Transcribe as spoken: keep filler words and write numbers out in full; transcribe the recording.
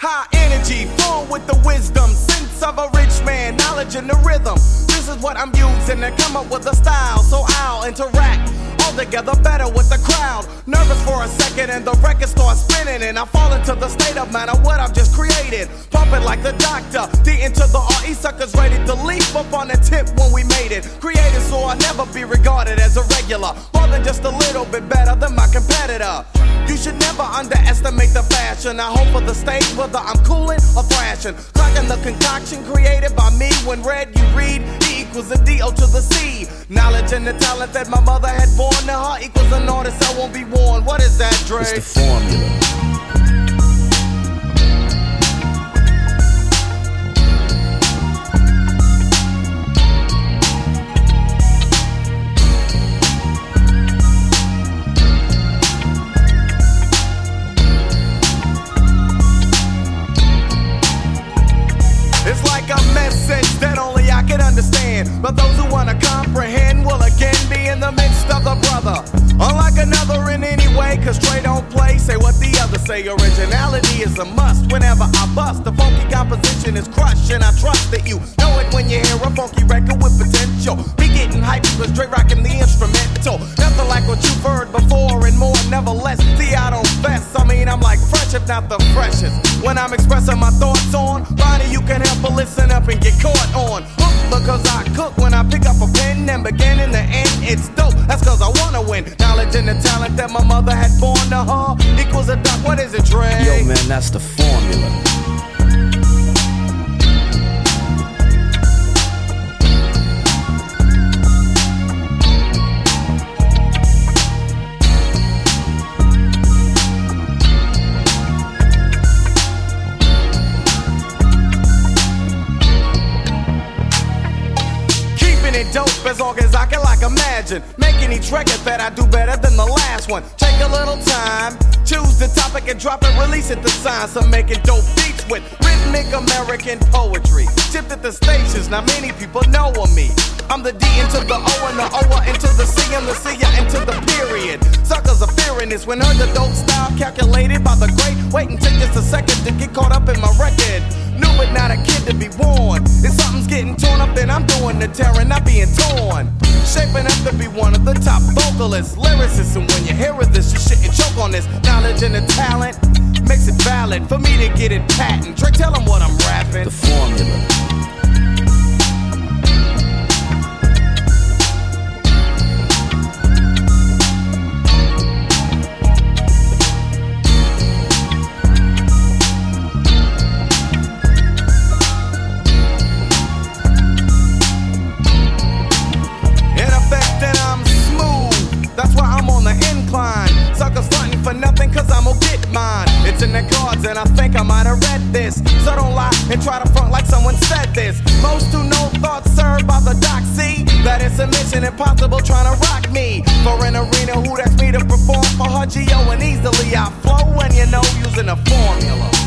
High energy, full with the wisdom, sense of a rich man, knowledge in the rhythm. This is what I'm using to come up with a style, so I'll interact altogether better with the crowd. Nervous for a second and the record starts spinning, and I fall into the state of mind of what I've just created. Pumping like the doctor, D into the R E, suckers ready to leap up on the tip when we made it. Created so I'll never be regarded as a regular, more than just a little bit better than my competitor. You should never underestimate the fashion. I hope for the stage whether I'm cooling or thrashing. Cracking the concoction created by me. When read you read, E equals a D O to the C. Knowledge and the talent that my mother had born to her equals an artist I won't be worn. What is that, Dre? It's the formula. It's like a message that only I can understand, but those who wanna comprehend will again be in the midst of the brother. Unlike another in any way, cause Trey don't play, say what the others say. Originality is a must whenever I bust. The funky composition is crushed, and I trust that you know it when you hear a funky record with potential. Be getting hyped because Dre rocking the instrumental. Nothing like what you've heard before and more, nevertheless. See, I don't fess, I mean I'm like fresh if not the freshest. When I'm expressing my thoughts on Bonnie, you can help but listen up and get caught on hook, because I cook when I pick up a pen and begin. In the end it's dope, that's cause I wanna win. Knowledge and the talent that my mother had born to her equals a duck. What is it, Dre? Yo man, that's the formula. Dope as long as I can like imagine making each record that I do better than the last one. Take a little time, choose the topic and drop it, release it. The science of making dope beats with rhythmic American poetry. Tipped at the stations, now many people know of me. I'm the D into the O and the O into the C and the C into the period. Suckers are fearing this when heard the dope style calculated by the great. Wait and take just a second to get caught up in my record. New but not a kid to be warned. If something's getting torn up, then I'm doing the tearing, not being torn. Shaping up to be one of the top vocalists, lyricists, and when you hear of this, you shouldn't choke on this. Knowledge and the talent makes it valid for me to get it patent. Trey, tell them what I'm rapping. The formula. That's why I'm on the incline. Suckers frontin' for nothing cause I'm gonna get mine. It's in the cards and I think I might have read this. So don't lie and try to front like someone said this. Most who know thoughts served by the doc see that it's a mission impossible trying to rock me. For an arena who asked me to perform for her G O, and easily I flow and you know using a formula.